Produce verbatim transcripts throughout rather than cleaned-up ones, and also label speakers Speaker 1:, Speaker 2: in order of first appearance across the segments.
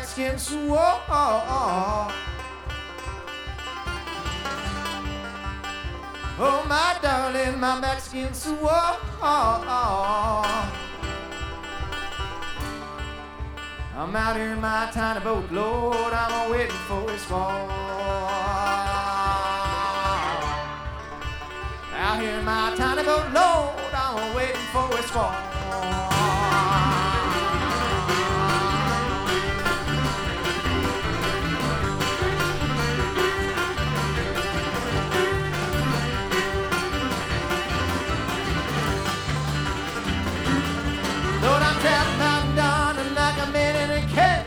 Speaker 1: Mexican swore. Oh, my darling, my Mexican swore. I'm out here in my tiny boat, Lord, I'm waiting for his fall. Out here in my tiny boat, Lord, I'm waiting for his fall. Lord, I'm trapped out down and like I'm in a cage.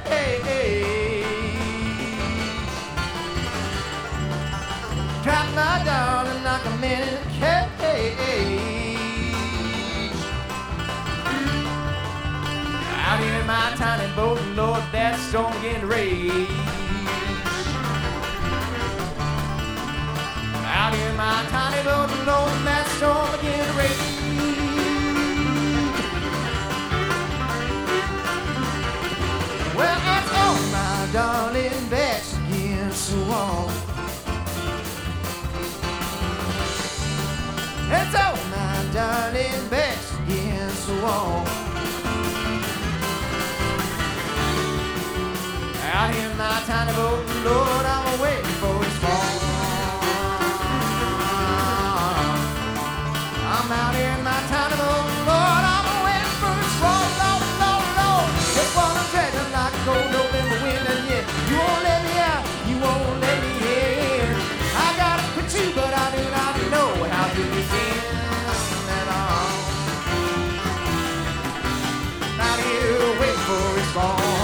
Speaker 1: Trapped my darling like I'm in a cage. Out here in my tiny boat, Lord, that storm getting rage. Out here in my tiny boat, Lord, that storm getting rage. Well, it's on my darling Mexican swamp. It's on my darling Mexican swamp. Out here in my tiny boat, Lord, I'm waiting for his fall. I'm out here in my tiny boat, Lord, I'm waiting for his fall. Lord, Lord, Lord, it's what I'm treading like cold November wind, and yet you won't let me out, you won't let me in. I gotta quit you, but I do not know how to begin at all. Out here waiting for his fall.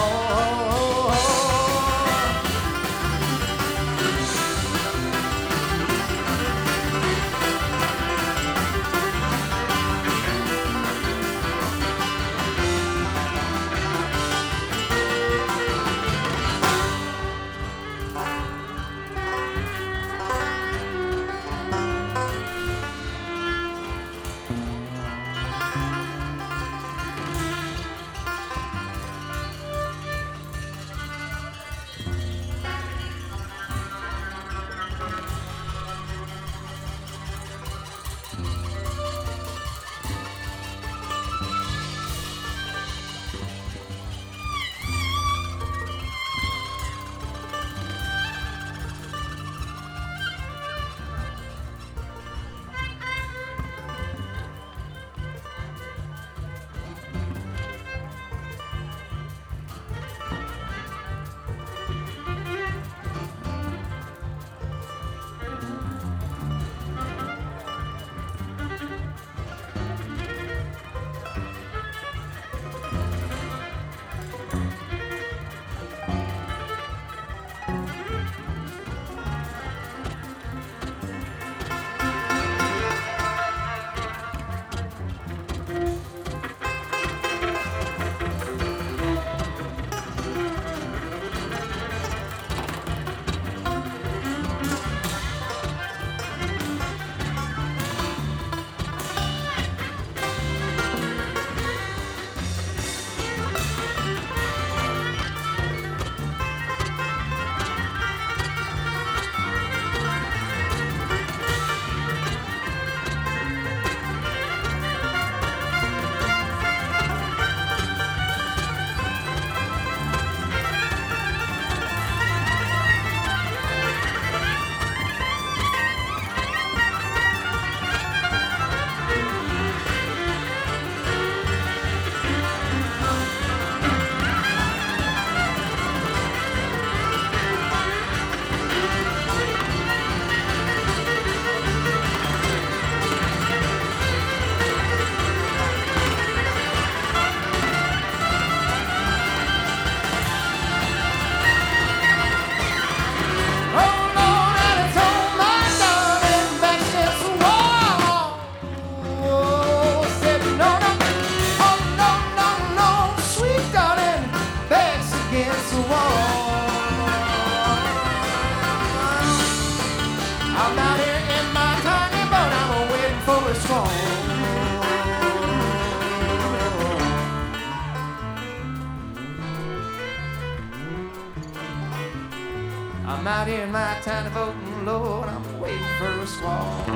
Speaker 1: I'm out here in my tiny boat, and Lord, I'm waiting for a squall.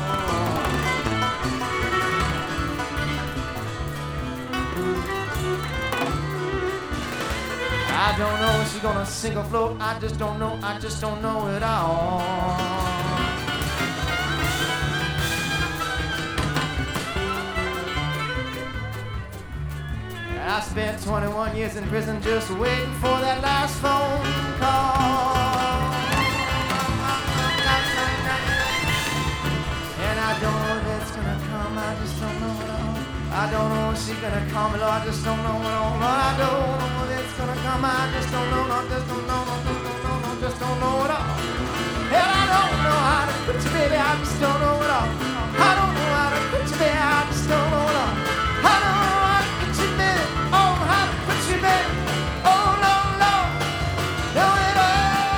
Speaker 1: I don't know if she's gonna sink or float. I just don't know, I just don't know it all. I spent twenty-one years in prison just waiting for that last phone call. And I don't know if it's gonna come, I just don't know it all. I don't know if she's gonna come, Lord, I just don't know it all. Lord, I don't know if it's gonna come, I just don't know, no, just don't know, no, just don't know, no, just don't know it all. And I don't know how to put you, baby, I just don't know it all. I don't know how to put you, baby, I just don't know it all. I don't know how to put you, baby, oh, how to put you, baby, oh, no, no, know it all.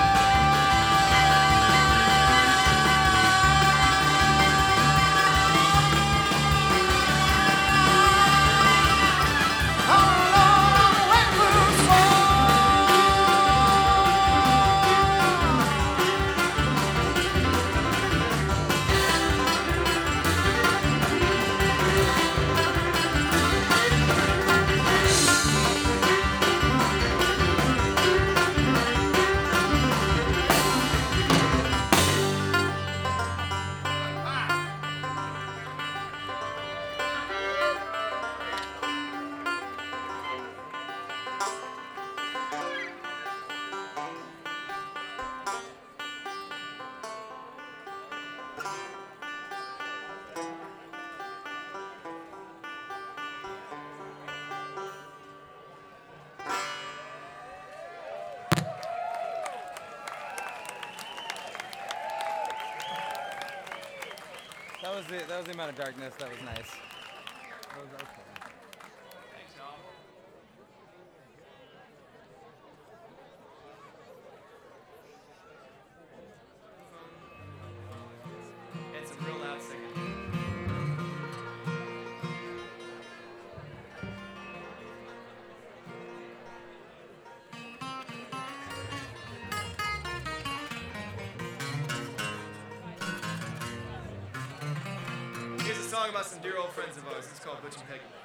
Speaker 2: That was the that was the amount of darkness. That was nice. That was okay.
Speaker 3: Thanks, y'all. It's some real loud singing. Here's a song about some dear old friends of ours. It's called Butch and Peggy.